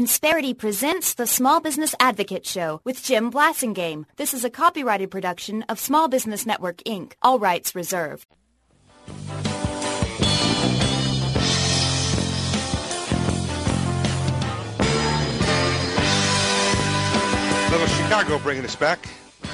Insperity presents the Small Business Advocate Show with Jim Blasingame. This is a copyrighted production of Small Business Network, Inc. All rights reserved. Little Chicago bringing us back.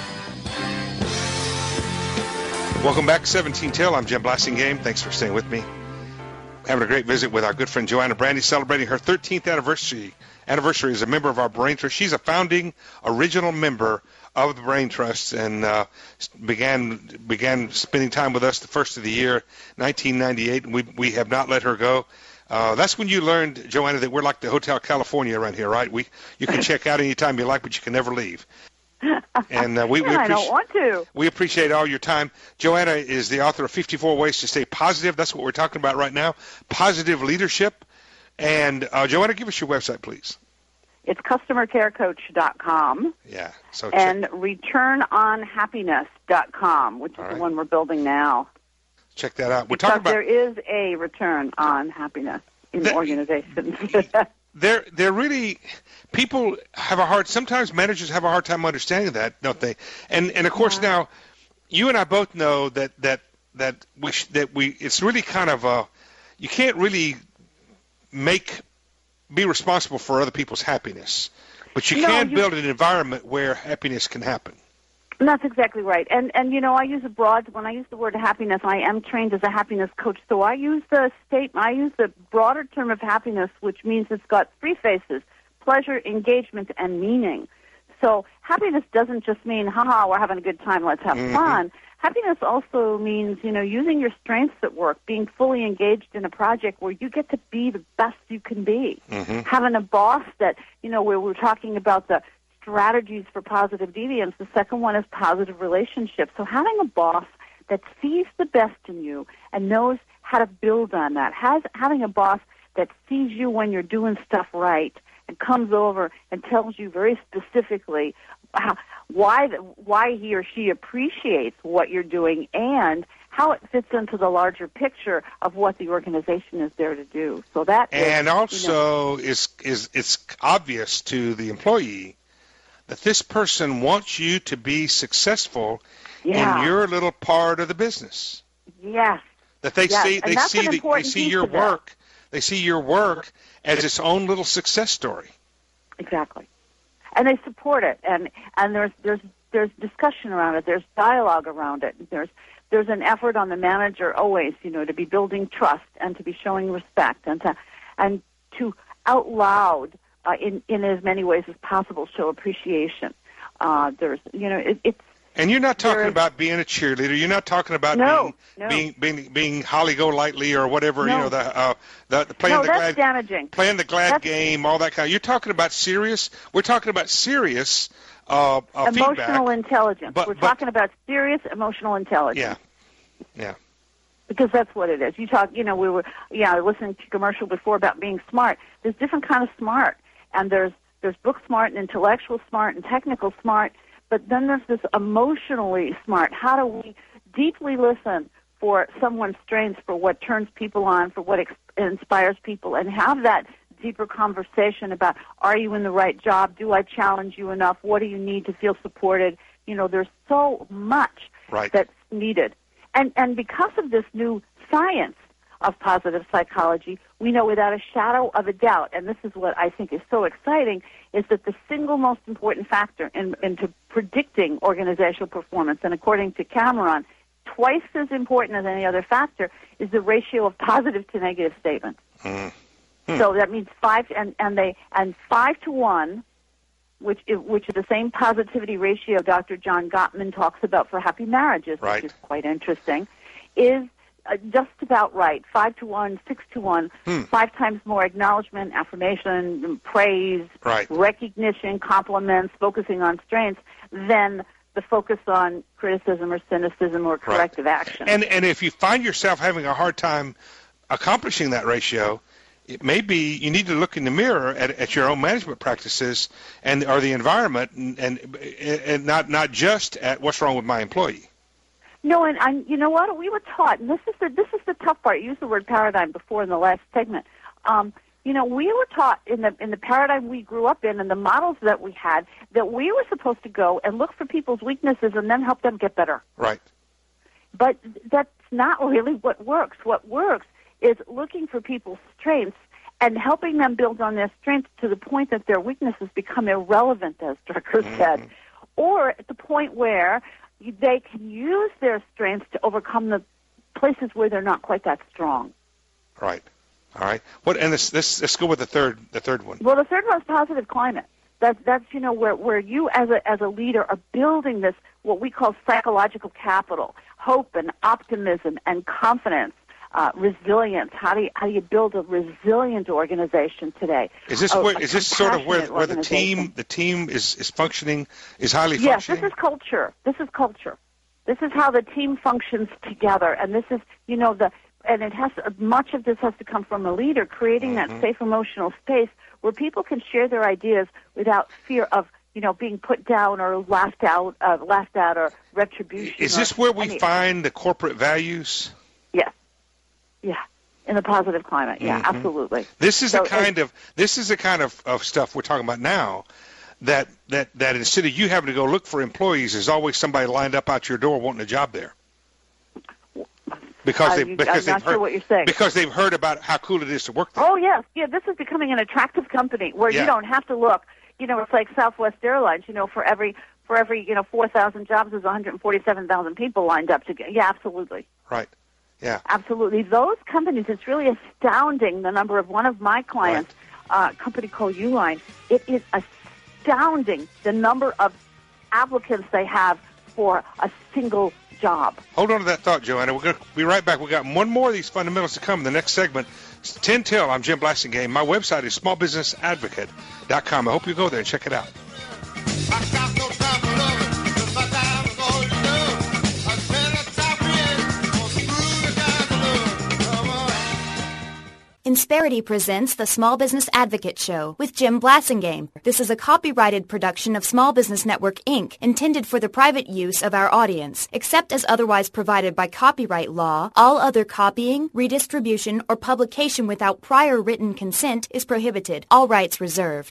Welcome back, 17 Till. I'm Jim Blasingame. Thanks for staying with me. Having a great visit with our good friend Joanna Brandy, celebrating her 13th anniversary as a member of our Brain Trust. She's a founding original member of the Brain Trust and began spending time with us the first of the year, 1998, and we have not let her go. That's when you learned, Joanna, that we're like the Hotel California around here, right? You can check out anytime you like, but you can never leave. And I don't want to. We appreciate all your time. Joanna is the author of 54 Ways to Stay Positive. That's what we're talking about right now, positive leadership. And Joanna, give us your website, please. It's customercarecoach.com. Yeah. And returnonhappiness.com, which is the one we're building now. Check that out. There is a return on happiness in organizations. They're really, people sometimes managers have a hard time understanding that, don't they? And of course now, you and I both know that it's really kind of you can't really be responsible for other people's happiness, but you can build an environment where happiness can happen. That's exactly right. And I use when I use the word happiness, I am trained as a happiness coach, so I use the broader term of happiness, which means it's got three faces: pleasure, engagement, and meaning. So happiness doesn't just mean, haha, we're having a good time, let's have fun. Happiness also means, using your strengths at work, being fully engaged in a project where you get to be the best you can be. Having a boss that, where we're talking about the strategies for positive deviance. The second one is positive relationships. So having a boss that sees the best in you and knows how to build on that, having a boss that sees you when you're doing stuff right and comes over and tells you very specifically why he or she appreciates what you're doing and how it fits into the larger picture of what the organization is there to do. So that it's obvious to the employee that this person wants you to be successful in your little part of the business. Yes. That they see your work. They see your work as its own little success story. Exactly. And they support it, and there's discussion around it. There's dialogue around it. There's an effort on the manager always, to be building trust and to be showing respect and to out loud in as many ways as possible show appreciation. It's. And you're not talking about being a cheerleader. You're not talking about being holly-go-lightly or whatever. No. That's damaging. Playing the glad game, all that kind of. You're talking about serious. We're talking about serious emotional feedback. Intelligence. We're talking about serious emotional intelligence. Yeah. Because that's what it is. You talk. We were listening to a commercial before about being smart. There's different kind of smart, and there's book smart and intellectual smart and technical smart. But then there's this emotionally smart. How do we deeply listen for someone's strengths, for what turns people on, for what inspires people, and have that deeper conversation about, are you in the right job? Do I challenge you enough? What do you need to feel supported? There's so much that's needed. And because of this new science of positive psychology, we know without a shadow of a doubt, and this is what I think is so exciting, is that the single most important factor into predicting organizational performance, and according to Cameron, twice as important as any other factor, is the ratio of positive to negative statements. So that means 5 to 1, which is the same positivity ratio Dr. John Gottman talks about for happy marriages, which is quite interesting, is just about right. 5 to 1, 6 to 1, 5 times more acknowledgement, affirmation, praise, recognition, compliments, focusing on strengths than the focus on criticism or cynicism or corrective action. And if you find yourself having a hard time accomplishing that ratio, it may be you need to look in the mirror at your own management practices or the environment, and not just at what's wrong with my employee. No, and you know what? We were taught, and this is the tough part. You used the word paradigm before in the last segment. You know, we were taught in the paradigm we grew up in and the models that we had that we were supposed to go and look for people's weaknesses and then help them get better. Right. But that's not really what works. What works is looking for people's strengths and helping them build on their strengths to the point that their weaknesses become irrelevant, as Drucker said, or at the point where they can use their strengths to overcome the places where they're not quite that strong. Right. All right. Let's go with the third one. Well, the third one is positive climate. That's you know where you as a leader are building this what we call psychological capital, hope and optimism and confidence, resilience. How do you build a resilient organization today? Is this sort of where the team is functioning, is highly functioning? Yes, this is culture. This is how the team functions together, and this is and it has much of this has to come from a leader creating that safe emotional space where people can share their ideas without fear of being put down or laughed at or retribution. Is this where we find the corporate values? Yes. Yeah. In a positive climate. Yeah, absolutely. This is the kind of stuff we're talking about now. That instead of you having to go look for employees, there's always somebody lined up out your door wanting a job there. Because I'm not sure what you're saying. Because they've heard about how cool it is to work there. Oh yes, yeah. This is becoming an attractive company where you don't have to look. It's like Southwest Airlines. For every 4,000 jobs, there's 147,000 people lined up to get. Yeah, absolutely. Right. Yeah. Absolutely. Those companies. It's really astounding the number of one of my clients, a company called Uline. It is astounding the number of applicants they have for a single job. Hold on to that thought, Joanna. We're going to be right back. We've got one more of these fundamentals to come in the next segment. It's 10 till. I'm Jim Blasingame. My website is smallbusinessadvocate.com. I hope you go there and check it out. Insperity presents the Small Business Advocate Show with Jim Blasingame. This is a copyrighted production of Small Business Network, Inc., intended for the private use of our audience. Except as otherwise provided by copyright law, all other copying, redistribution, or publication without prior written consent is prohibited. All rights reserved.